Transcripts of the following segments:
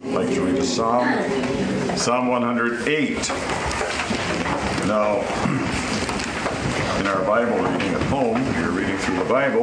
I'd like to read a psalm, Psalm 108. Now, in our Bible reading at home, you're reading through the Bible,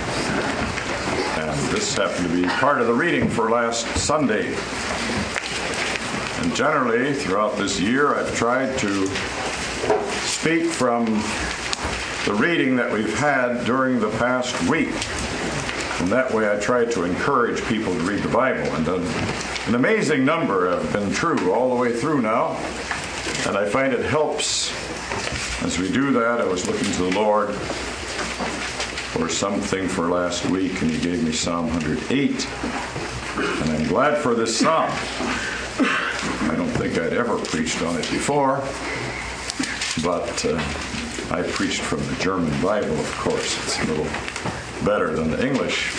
and this happened to be part of the reading for last Sunday. And generally, throughout this year, I've tried to speak from the reading that we've had during the past week. And that way I try to encourage people to read the Bible. And an amazing number have been true all the way through now. And I find it helps as we do that. I was looking to the Lord for something for last week, and He gave me Psalm 108. And I'm glad for this psalm. I don't think I'd ever preached on it before, but I preached from the German Bible, of course. It's a little better than the English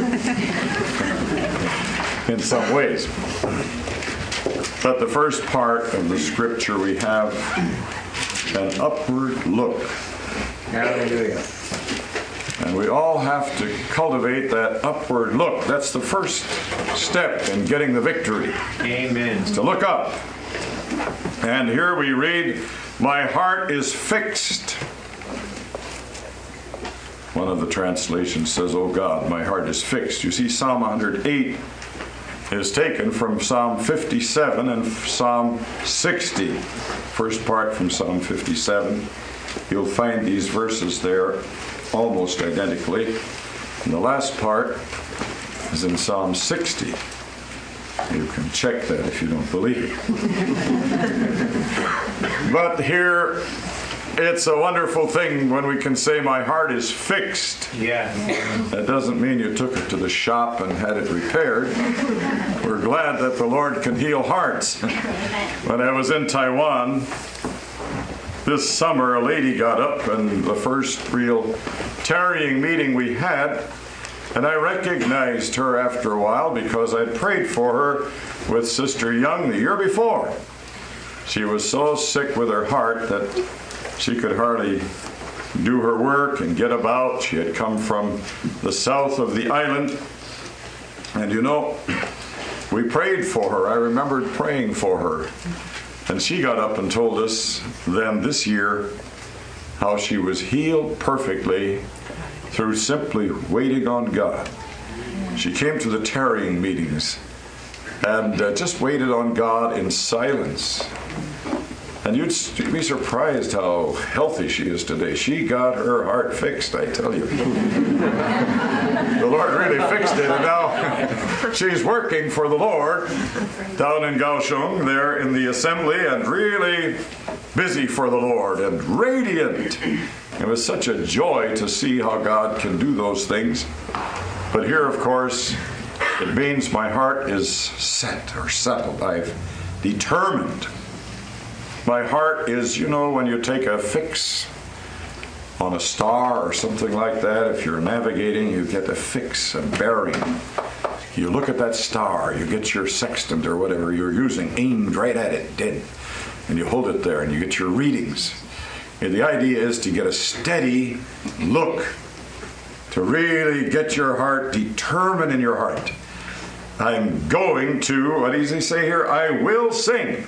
in some ways. But the first part of the scripture, we have an upward look. Hallelujah. And we all have to cultivate that upward look. That's the first step in getting the victory. Amen. To look up. And here we read, "My heart is fixed." One of the translations says, "Oh God, my heart is fixed." You see, Psalm 108 is taken from Psalm 57 and Psalm 60. First part from Psalm 57. You'll find these verses there almost identically. And the last part is in Psalm 60. You can check that if you don't believe it. But here, it's a wonderful thing when we can say, "My heart is fixed." Yeah. That doesn't mean you took it to the shop and had it repaired. We're glad that the Lord can heal hearts. When I was in Taiwan this summer, a lady got up, and the first real tarrying meeting we had, and I recognized her after a while because I'd prayed for her with Sister Young the year before. She was so sick with her heart that she could hardly do her work and get about. She had come from the south of the island. And you know, we prayed for her. I remembered praying for her. And she got up and told us then this year how she was healed perfectly through simply waiting on God. She came to the tarrying meetings and just waited on God in silence. And you'd be surprised how healthy she is today. She got her heart fixed, I tell you. The Lord really fixed it, and now she's working for the Lord down in Kaohsiung, there in the assembly, and really busy for the Lord and radiant. It was such a joy to see how God can do those things. But here, of course, it means my heart is set or settled. I've determined. My heart is, you know, when you take a fix on a star or something like that, if you're navigating, you get a fix, a bearing. You look at that star, you get your sextant or whatever you're using aimed right at it, dead, and you hold it there and you get your readings. And the idea is to get a steady look, to really get your heart determined in your heart. I'm going to, what does he say here? I will sing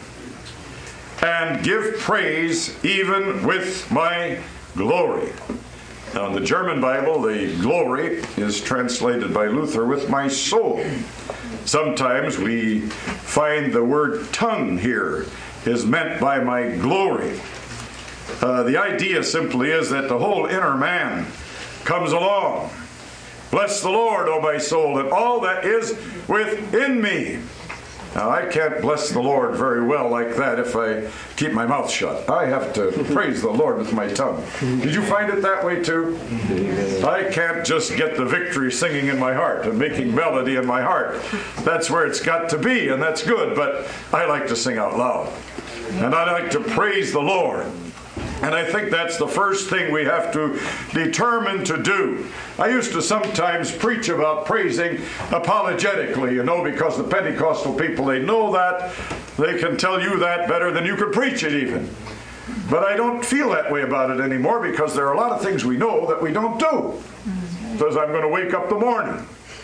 and give praise even with my glory. Now in the German Bible, the glory is translated by Luther with my soul. Sometimes we find the word tongue here is meant by my glory. The idea simply is that the whole inner man comes along. Bless the Lord, O my soul, and all that is within me. Now, I can't bless the Lord very well like that if I keep my mouth shut. I have to praise the Lord with my tongue. Did you find it that way too? I can't just get the victory singing in my heart and making melody in my heart. That's where it's got to be, and that's good, but I like to sing out loud. And I like to praise the Lord. And I think that's the first thing we have to determine to do. I used to sometimes preach about praising apologetically, you know, because the Pentecostal people, they know that. They can tell you that better than you could preach it even. But I don't feel that way about it anymore because there are a lot of things we know that we don't do. Because I'm going to wake up the morning.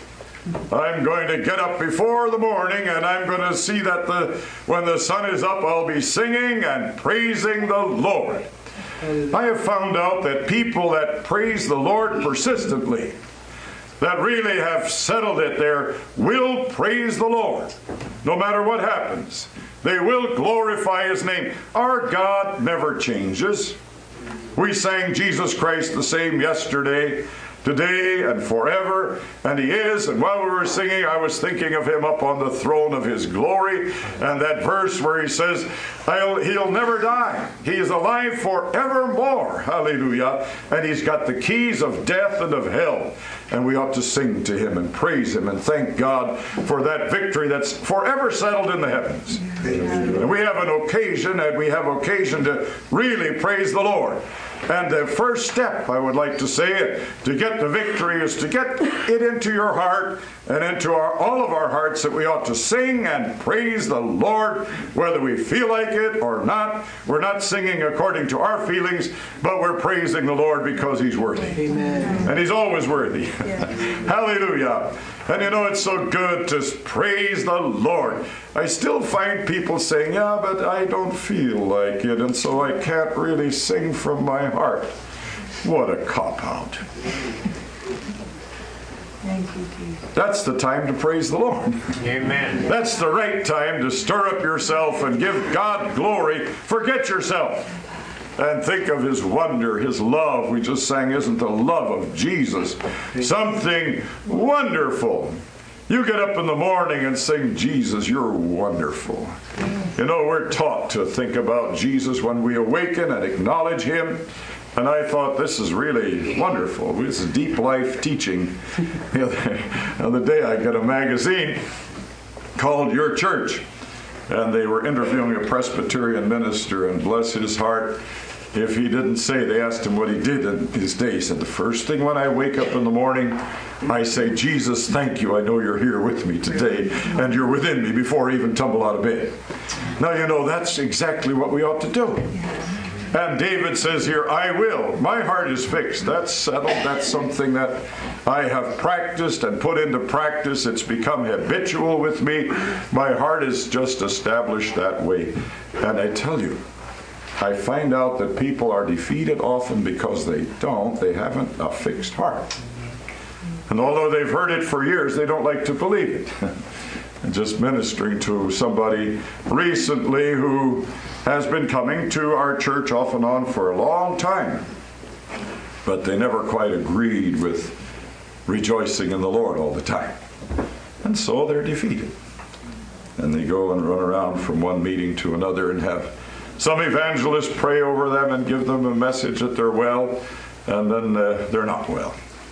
I'm going to get up before the morning, and I'm going to see that when the sun is up, I'll be singing and praising the Lord. I have found out that people that praise the Lord persistently, that really have settled it there, will praise the Lord no matter what happens. They will glorify His name. Our God never changes. We sang Jesus Christ the same yesterday, today, and forever, and He is. And while we were singing, I was thinking of Him up on the throne of His glory, and that verse where He says, He'll never die. He is alive forevermore. Hallelujah. And He's got the keys of death and of hell. And we ought to sing to Him and praise Him and thank God for that victory that's forever settled in the heavens. And we have occasion to really praise the Lord. And the first step, I would like to say, to get the victory is to get it into your heart and into all of our hearts that we ought to sing and praise the Lord, whether we feel like it or not. We're not singing according to our feelings, but we're praising the Lord because He's worthy. Amen. And He's always worthy. Yeah. Hallelujah. And you know, it's so good to praise the Lord. I still find people saying, yeah, but I don't feel like it, and so I can't really sing from my heart. What a cop-out. Thank you, Jesus. That's the time to praise the Lord. Amen. That's the right time to stir up yourself and give God glory. Forget yourself. And think of His wonder, His love. We just sang, isn't the love of Jesus something wonderful? You get up in the morning and sing, Jesus, you're wonderful. You know, we're taught to think about Jesus when we awaken and acknowledge Him. And I thought, this is really wonderful. This is deep life teaching. The other day I got a magazine called Your Church. And they were interviewing a Presbyterian minister, and bless his heart, if he didn't say, they asked him what he did in his day. He said, the first thing when I wake up in the morning, I say, Jesus, thank you. I know you're here with me today, and you're within me before I even tumble out of bed. Now, you know, that's exactly what we ought to do. And David says here, I will. My heart is fixed. That's settled. That's something that I have practiced and put into practice. It's become habitual with me. My heart is just established that way. And I tell you, I find out that people are defeated often because they haven't a fixed heart. And although they've heard it for years, they don't like to believe it. And just ministering to somebody recently who has been coming to our church off and on for a long time, but they never quite agreed with rejoicing in the Lord all the time. And so they're defeated. And they go and run around from one meeting to another and have some evangelist pray over them and give them a message that they're well, and then they're not well.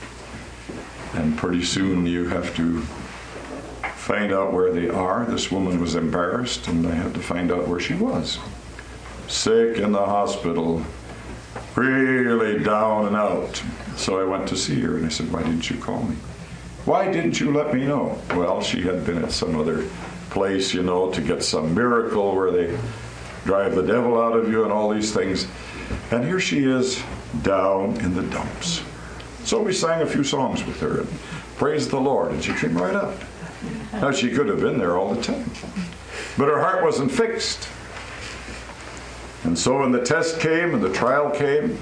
And pretty soon you have to find out where they are. This woman was embarrassed, and I had to find out where she was. Sick in the hospital, really down and out. So I went to see her, and I said, why didn't you call me? Why didn't you let me know? Well, she had been at some other place, you know, to get some miracle where they drive the devil out of you and all these things. And here she is, down in the dumps. So we sang a few songs with her and praised the Lord, and she came right up. Now, she could have been there all the time, but her heart wasn't fixed. And so when the test came and the trial came,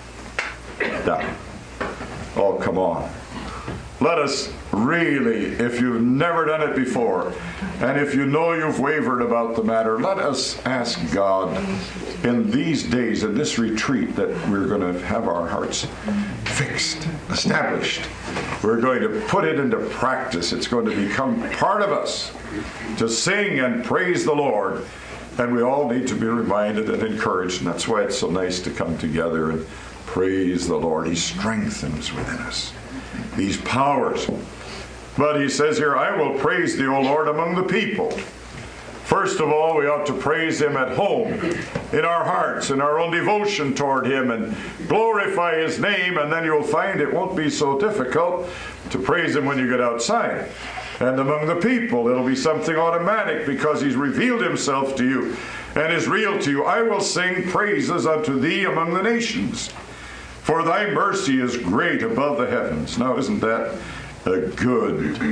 down. Oh, come on. Let us really, if you've never done it before, and if you know you've wavered about the matter, let us ask God in these days, in this retreat, that we're going to have our hearts fixed, established. We're going to put it into practice. It's going to become part of us to sing and praise the Lord. And we all need to be reminded and encouraged. And that's why it's so nice to come together and praise the Lord. He strengthens within us these powers. But he says here, I will praise thee, O Lord, among the people. First of all, we ought to praise Him at home, in our hearts, in our own devotion toward Him, and glorify His name, and then you'll find it won't be so difficult to praise Him when you get outside. And among the people, it'll be something automatic because He's revealed Himself to you and is real to you. I will sing praises unto Thee among the nations, for Thy mercy is great above the heavens. Now, isn't that a good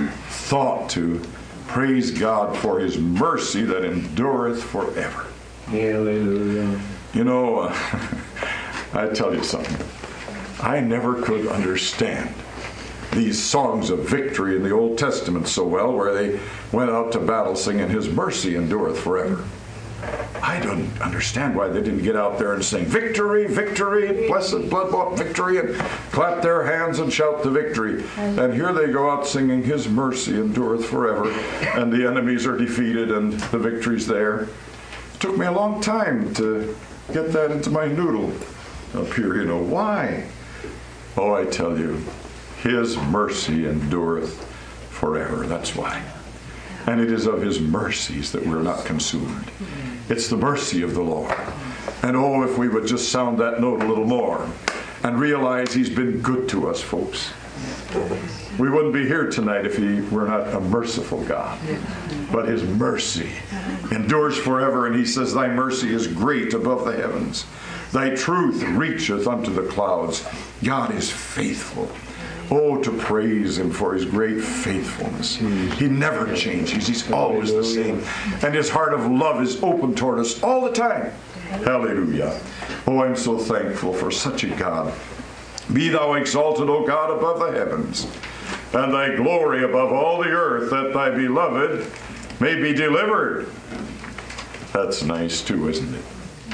thought to praise God for his mercy that endureth forever. Hallelujah. You know, I tell you something. I never could understand these songs of victory in the Old Testament so well, where they went out to battle singing his mercy endureth forever. I don't understand why they didn't get out there and sing victory, victory, blessed blood-bought victory, and clap their hands and shout the victory. And here they go out singing his mercy endureth forever, and the enemies are defeated and the victory's there. It took me a long time to get that into my noodle up here. Why? Oh, I tell you, his mercy endureth forever. That's why. And it is of his mercies that we're not consumed. It's the mercy of the Lord. And oh, if we would just sound that note a little more and realize he's been good to us, folks. We wouldn't be here tonight if he were not a merciful God. But his mercy endures forever, and he says, thy mercy is great above the heavens. Thy truth reacheth unto the clouds. God is faithful. Oh, to praise him for his great faithfulness. He never changes. He's always the same. And his heart of love is open toward us all the time. Hallelujah. Oh, I'm so thankful for such a God. Be thou exalted, O God, above the heavens, and thy glory above all the earth, that thy beloved may be delivered. That's nice too, isn't it?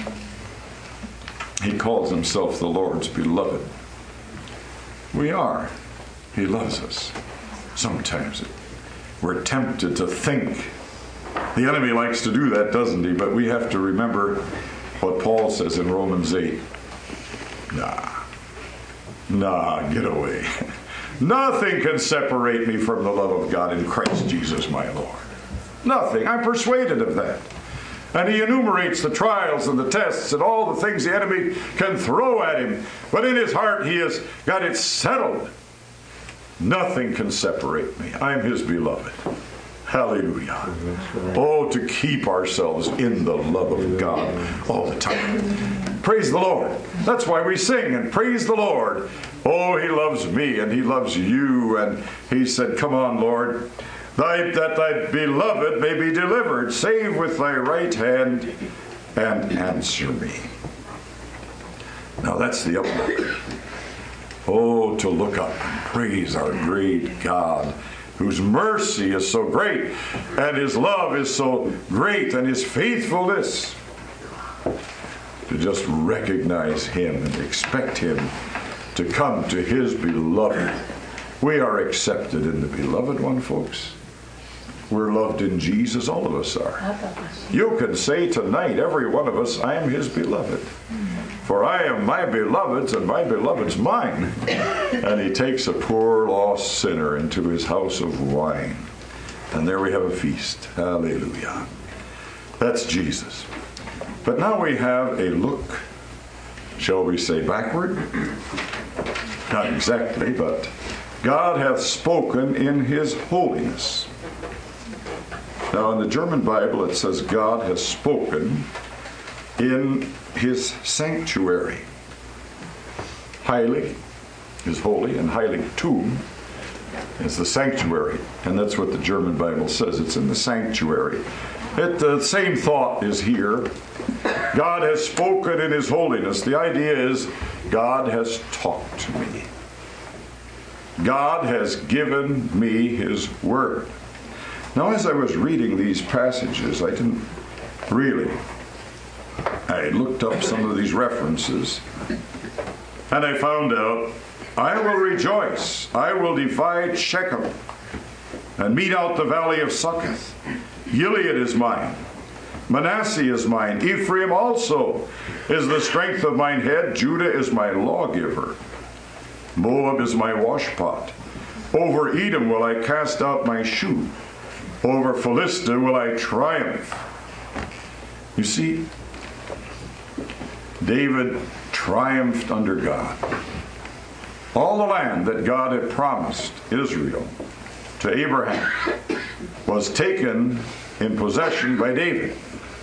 He calls himself the Lord's beloved. We are. He loves us. Sometimes we're tempted to think. The enemy likes to do that, doesn't he? But we have to remember what Paul says in Romans 8. Nah, get away. Nothing can separate me from the love of God in Christ Jesus my Lord. Nothing. I'm persuaded of that. And he enumerates the trials and the tests and all the things the enemy can throw at him. But in his heart he has got it settled. Nothing can separate me. I'm his beloved. Hallelujah. Oh, to keep ourselves in the love of God all the time. Praise the Lord. That's why we sing and praise the Lord. Oh, he loves me and he loves you. And he said, come on, Lord, that thy beloved may be delivered. Save with thy right hand and answer me. Now that's the uplook. Oh, to look up and praise our great God, whose mercy is so great, and his love is so great, and his faithfulness. To just recognize him and expect him to come to his beloved. We are accepted in the beloved one, folks. We're loved in Jesus, all of us are. You can say tonight, every one of us, I am his beloved. For I am my beloved's, and my beloved's mine. And he takes a poor lost sinner into his house of wine. And there we have a feast. Hallelujah. That's Jesus. But now we have a look, shall we say, backward? Not exactly, but God hath spoken in his holiness. Now in the German Bible it says God has spoken in his sanctuary. Heilig is holy, and Heiligtum is the sanctuary. And that's what the German Bible says. It's in the sanctuary. The same thought is here. God has spoken in his holiness. The idea is God has talked to me. God has given me his word. Now, as I was reading these passages, I looked up some of these references, and I found out, I will rejoice, I will divide Shechem, and mete out the valley of Succoth. Gilead is mine, Manasseh is mine, Ephraim also is the strength of mine head, Judah is my lawgiver, Moab is my washpot. Over Edom will I cast out my shoe, over Philistia will I triumph. You see, David triumphed under God. All the land that God had promised Israel to Abraham was taken in possession by David.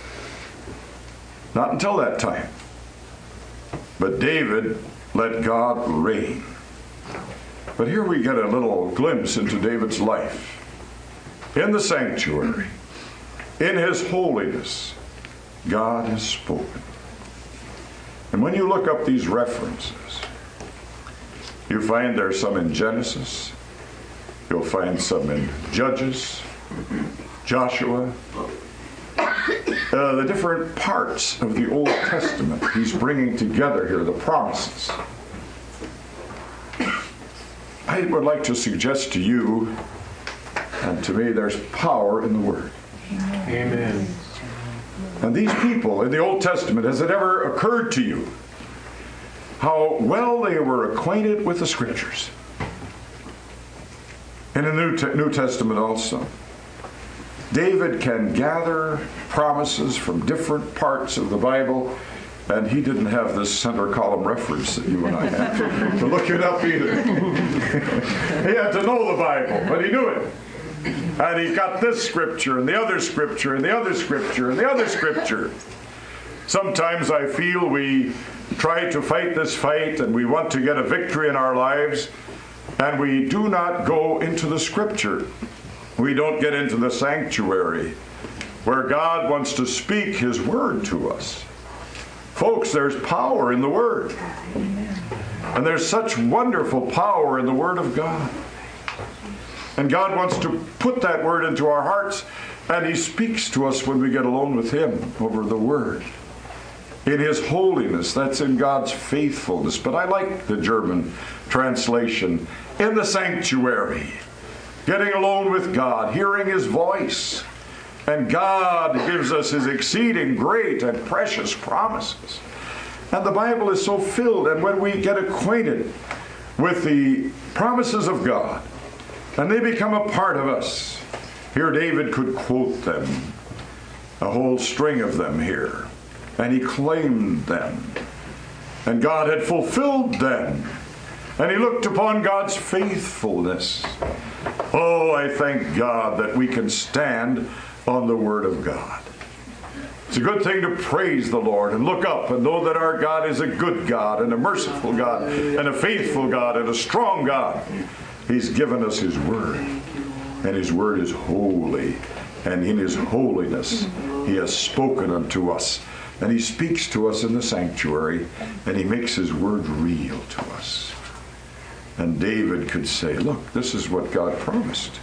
Not until that time. But David let God reign. But here we get a little glimpse into David's life. in the sanctuary, in His holiness, God has spoken. And when you look up these references, you find there's some in Genesis, you'll find some in Judges, Joshua, the different parts of the Old Testament. He's bringing together here the promises. I would like to suggest to you, and to me, there's power in the Word. Amen. And these people in the Old Testament, has it ever occurred to you how well they were acquainted with the Scriptures? In the New Testament also, David can gather promises from different parts of the Bible, and he didn't have this center column reference that you and I have to look it up either. He had to know the Bible, but he knew it. And he got this scripture and the other scripture and the other scripture and the other scripture. Sometimes I feel we try to fight this fight and we want to get a victory in our lives, and we do not go into the Scripture. We don't get into the sanctuary where God wants to speak His Word to us. Folks, there's power in the Word. And there's such wonderful power in the Word of God. And God wants to put that Word into our hearts, and He speaks to us when we get alone with Him over the Word. In His holiness, that's in God's faithfulness. But I like the German translation, in the sanctuary, getting alone with God, hearing His voice. And God gives us His exceeding great and precious promises. And the Bible is so filled, and when we get acquainted with the promises of God, and they become a part of us. Here David could quote them, a whole string of them here. And he claimed them. And God had fulfilled them. And he looked upon God's faithfulness. Oh, I thank God that we can stand on the Word of God. It's a good thing to praise the Lord and look up and know that our God is a good God and a merciful God and a faithful God and a strong God. He's given us His Word, and His Word is holy, and in His holiness He has spoken unto us, and He speaks to us in the sanctuary, and He makes His Word real to us. And David could say, look, this is what God promised.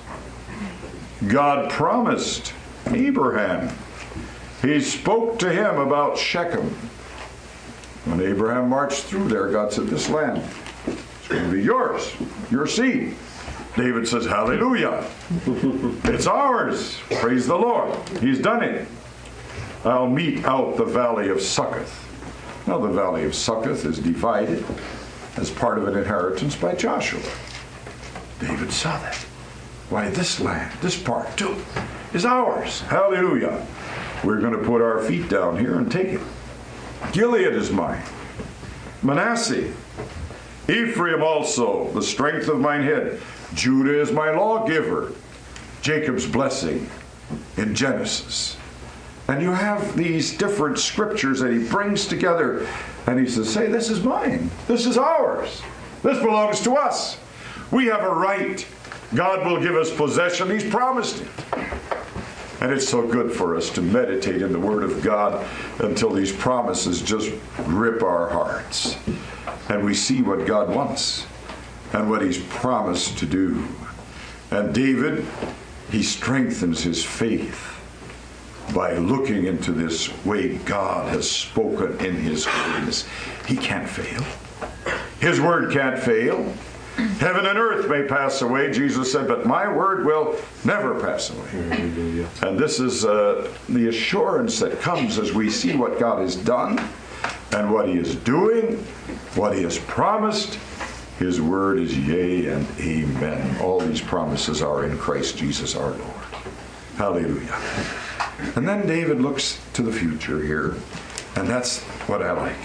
God promised Abraham. He spoke to him about Shechem. When Abraham marched through there, God said, this land, it's going to be yours, your seed. David says, hallelujah. It's ours. Praise the Lord. He's done it. I'll mete out the valley of Succoth. Now the valley of Succoth is divided as part of an inheritance by Joshua. David saw that. Why, this land, this part too, is ours. Hallelujah. We're going to put our feet down here and take it. Gilead is mine. Manasseh. Ephraim also, the strength of mine head. Judah is my lawgiver. Jacob's blessing in Genesis. And you have these different scriptures that he brings together, and he says, say, this is mine. This is ours. This belongs to us. We have a right. God will give us possession. He's promised it. And it's so good for us to meditate in the Word of God until these promises just grip our hearts. And we see what God wants and what He's promised to do. And David, he strengthens his faith by looking into this way God has spoken in His holiness. He can't fail. His Word can't fail. Heaven and earth may pass away, Jesus said, but my word will never pass away. And this is the assurance that comes as we see what God has done and what He is doing, what He has promised. His word is yea and amen. All these promises are in Christ Jesus our Lord. Hallelujah. And then David looks to the future here, and that's what I like.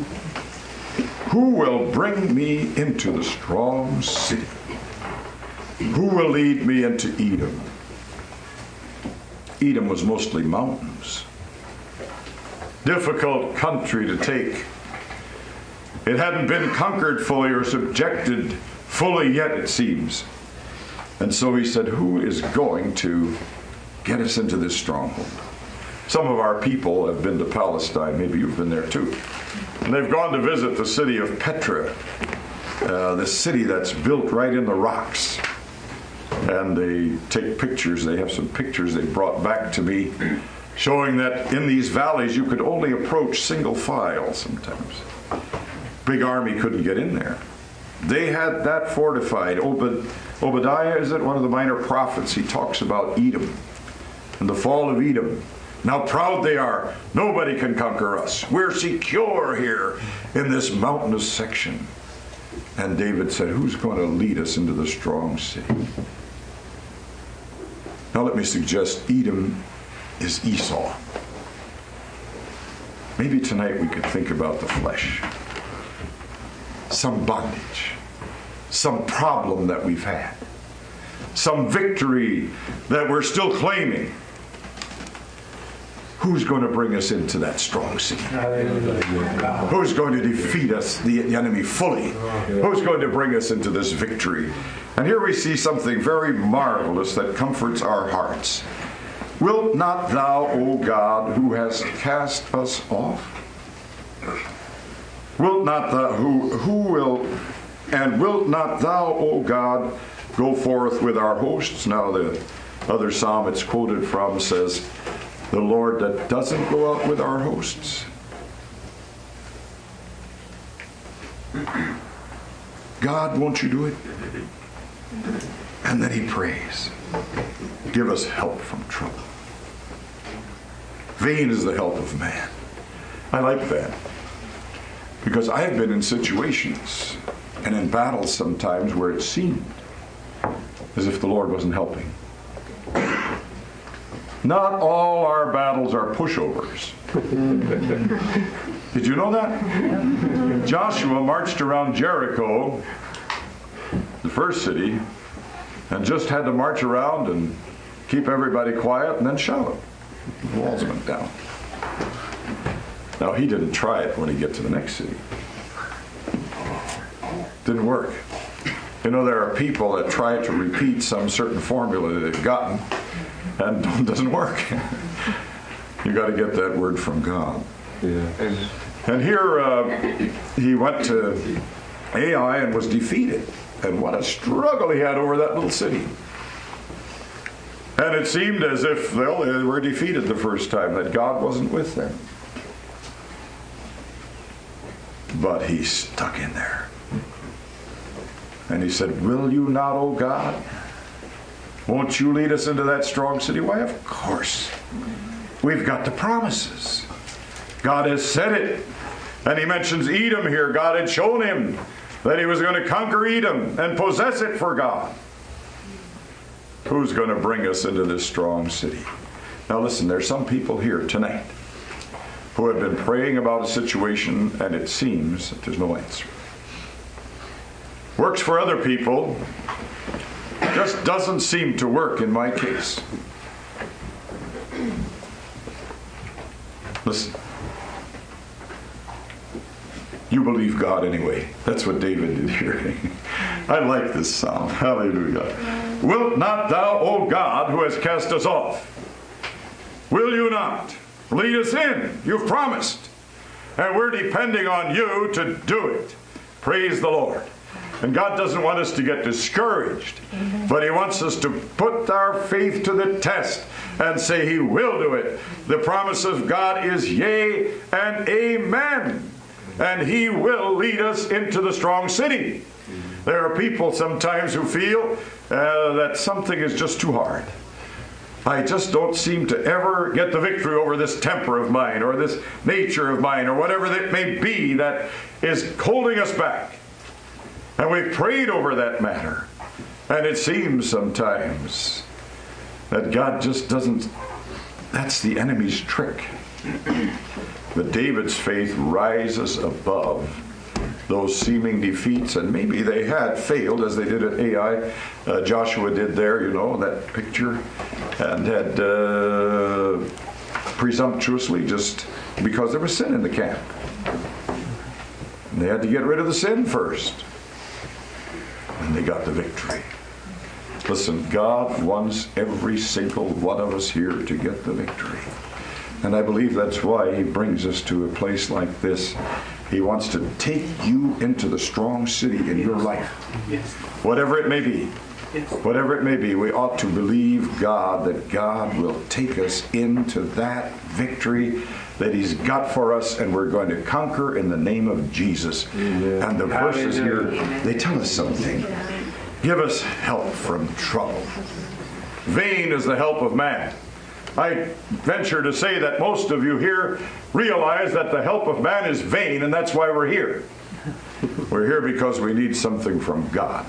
Who will bring me into the strong city? Who will lead me into Edom? Edom was mostly mountains. Difficult country to take. It hadn't been conquered fully or subjected fully yet, it seems. And so he said, who is going to get us into this stronghold? Some of our people have been to Palestine. Maybe you've been there too. And they've gone to visit the city of Petra, this city that's built right in the rocks. And they take pictures. They have some pictures they brought back to me showing that in these valleys you could only approach single file sometimes. Big army couldn't get in there. They had that fortified. Obadiah, is it? One of the minor prophets. He talks about Edom and the fall of Edom. And how proud they are. Nobody can conquer us. We're secure here in this mountainous section. And David said, who's going to lead us into the strong city? Now let me suggest Edom is Esau. Maybe tonight we could think about the flesh. Some bondage. Some problem that we've had. Some victory that we're still claiming. Who's going to bring us into that strong city? Who's going to defeat us, the enemy, fully? Who's going to bring us into this victory? And here we see something very marvelous that comforts our hearts. Wilt not thou, O God, who hast cast us off? Wilt not thou, wilt not thou, O God, go forth with our hosts? Now the other psalm it's quoted from says, the Lord that doesn't go out with our hosts. God, won't you do it? And then he prays. Give us help from trouble. Vain is the help of man. I like that. Because I have been in situations and in battles sometimes where it seemed as if the Lord wasn't helping. Not all our battles are pushovers. Did you know that? Joshua marched around Jericho, the first city, and just had to march around and keep everybody quiet and then shout. The walls went down. Now, he didn't try it when he get to the next city. Didn't work. You know, there are people that try to repeat some certain formula that they've gotten, and it doesn't work. You got to get that word from God. Yeah. And here he went to Ai and was defeated. And what a struggle he had over that little city. And it seemed as if they were defeated the first time, that God wasn't with them. But he stuck in there. And he said, will you not, O God? Won't you lead us into that strong city? Why, of course. We've got the promises. God has said it. And he mentions Edom here. God had shown him that he was going to conquer Edom and possess it for God. Who's going to bring us into this strong city? Now listen, there's some people here tonight who have been praying about a situation and it seems that there's no answer. Works for other people, just doesn't seem to work in my case. Listen. You believe God anyway. That's what David did here. I like this psalm. Hallelujah. Wilt not thou, O God, who has cast us off, will you not lead us in? You've promised. And we're depending on you to do it. Praise the Lord. And God doesn't want us to get discouraged, but he wants us to put our faith to the test and say he will do it. The promise of God is yea and amen. And he will lead us into the strong city. There are people sometimes who feel that something is just too hard. I just don't seem to ever get the victory over this temper of mine or this nature of mine or whatever that may be that is holding us back. And we've prayed over that matter. And it seems sometimes that God just doesn't, that's the enemy's trick. But David's faith rises above those seeming defeats, and maybe they had failed as they did at Ai. Joshua did there, you know, that picture, and had presumptuously, just because there was sin in the camp. And they had to get rid of the sin first. And they got the victory. Listen, God wants every single one of us here to get the victory. And I believe that's why he brings us to a place like this. He wants to take you into the strong city in your life. Whatever it may be. Whatever it may be, we ought to believe God that God will take us into that victory that he's got for us, and we're going to conquer in the name of Jesus. Amen. And the verses here, they tell us something. Give us help from trouble. Vain is the help of man. I venture to say that most of you here realize that the help of man is vain, and that's why we're here. We're here because we need something from God.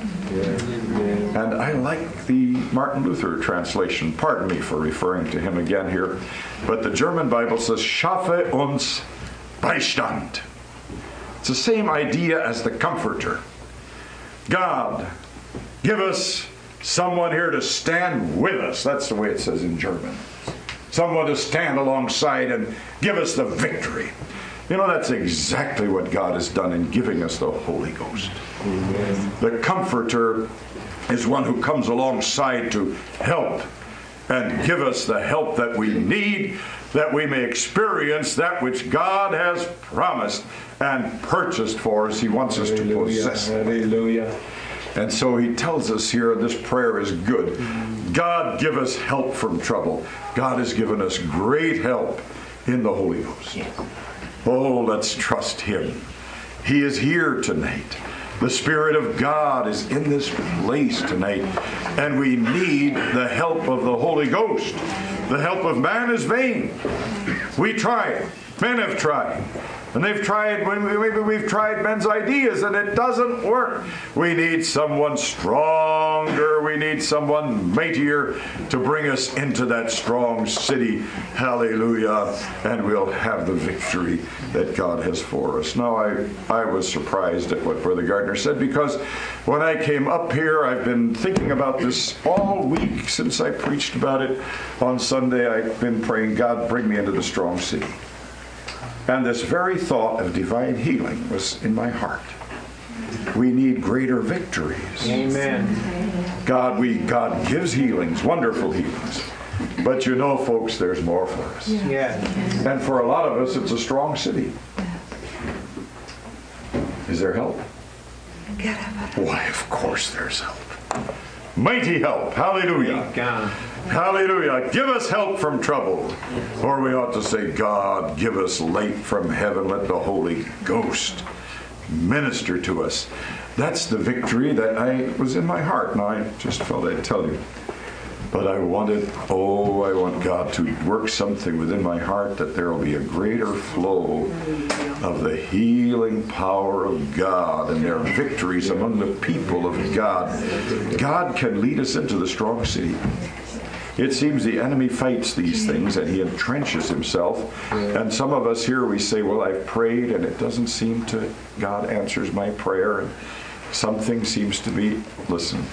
And I like the Martin Luther translation. Pardon me for referring to him again here. But the German Bible says, Schaffe uns Beistand. It's the same idea as the Comforter. God, give us someone here to stand with us. That's the way it says in German. Someone to stand alongside and give us the victory. You know, that's exactly what God has done in giving us the Holy Ghost. Amen. The Comforter is one who comes alongside to help and give us the help that we need, that we may experience that which God has promised and purchased for us. He wants us to possess it. Hallelujah. And so he tells us here, this prayer is good. God, give us help from trouble. God has given us great help in the Holy Ghost. Oh, let's trust him. He is here tonight. The Spirit of God is in this place tonight. And we need the help of the Holy Ghost. The help of man is vain. We try. Men have tried. And they've tried, maybe we've tried men's ideas and it doesn't work. We need someone stronger. We need someone mightier to bring us into that strong city. Hallelujah. And we'll have the victory that God has for us. Now, I was surprised at what Brother Gardner said, because when I came up here, I've been thinking about this all week since I preached about it on Sunday. I've been praying, God, bring me into the strong city. And this very thought of divine healing was in my heart. We need greater victories. Amen. God gives healings, wonderful healings. But you know, folks, there's more for us. Yeah. And for a lot of us, it's a strong city. Is there help? Why, of course there's help. Mighty help. Hallelujah. Hallelujah. Give us help from trouble. Or we ought to say, God, give us light from heaven. Let the Holy Ghost minister to us. That's the victory that was in my heart. Now, I just felt I'd tell you. But I want God to work something within my heart, that there will be a greater flow of the healing power of God and their victories among the people of God. God can lead us into the strong city. It seems the enemy fights these things and he entrenches himself. And some of us here, we say, well, I've prayed and it doesn't seem to, God answers my prayer. And something seems to be, listen,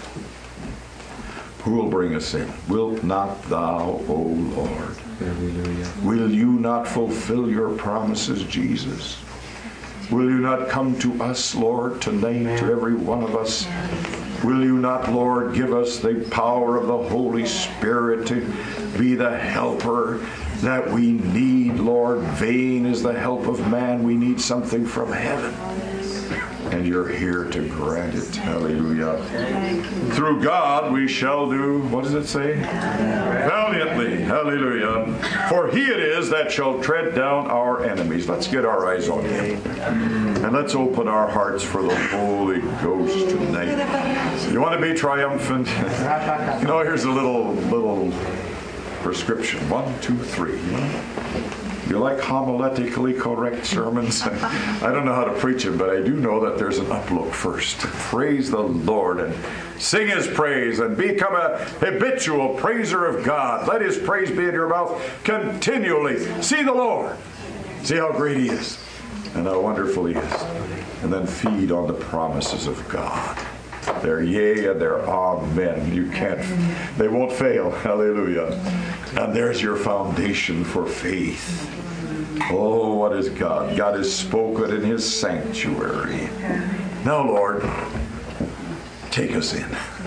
who will bring us in? Will not thou, O Lord? Hallelujah. Will you not fulfill your promises, Jesus? Will you not come to us, Lord, tonight, to every one of us? Will you not, Lord, give us the power of the Holy Spirit to be the helper that we need, Lord? Vain is the help of man. We need something from heaven. And you're here to grant it. Hallelujah. Through God we shall do, what does it say? Valiantly. Hallelujah. For he it is that shall tread down our enemies. Let's get our eyes on him. And let's open our hearts for the Holy Ghost tonight. You want to be triumphant? You know, here's a little prescription. 1, 2, 3. You like homiletically correct sermons? I don't know how to preach them, but I do know that there's an uplook first. Praise the Lord and sing his praise and become a habitual praiser of God. Let his praise be in your mouth continually. See the Lord. See how great he is and how wonderful he is. And then feed on the promises of God. They're yea and they're amen. They won't fail. Hallelujah. And there's your foundation for faith. Oh, what is God? God has spoken in his sanctuary. Now, Lord, take us in.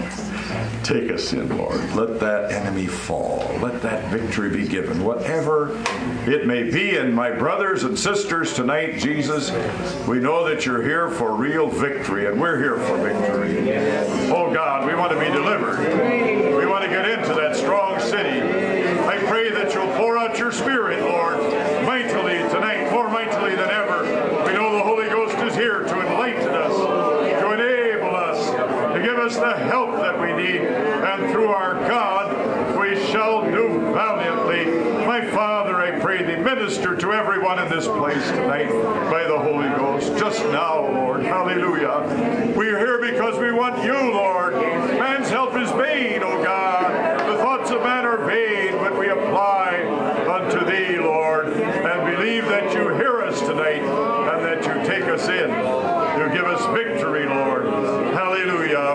Take us in, Lord. Let that enemy fall. Let that victory be given. Whatever it may be. And my brothers and sisters tonight, Jesus, we know that you're here for real victory, and we're here for victory. Oh God, we want to be delivered. We want to get into that strong city. I pray that you'll pour out your Spirit, Lord, mightily tonight, more mightily than ever. We know the Holy Ghost is here to enlighten us, to enable us, to give us the help that we need. And through our God, we shall do valiantly. My Father, I pray thee, minister to everyone in this place tonight by the Holy Ghost. Just now, Lord. Hallelujah. We're here because we want you, Lord. Man's help is vain, O God. The thoughts of man are vain, but we apply unto thee, Lord, and believe that you hear us tonight and that you take us in. You give us victory, Lord. Hallelujah.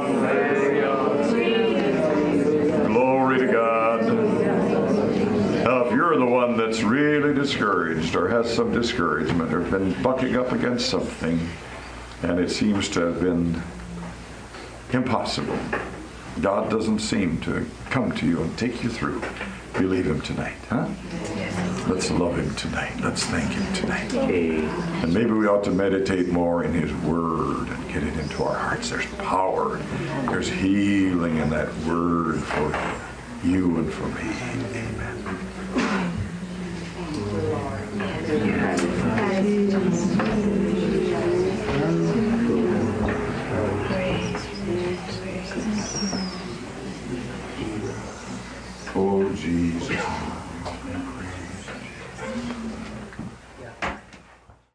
Glory to God. Now, if you're the one that's really discouraged or has some discouragement or been bucking up against something and it seems to have been impossible, God doesn't seem to come to you and take you through. Believe him tonight, huh? Let's love him tonight. Let's thank him tonight. And maybe we ought to meditate more in his word and get it into our hearts. There's power. There's healing in that word for you and for me. Amen.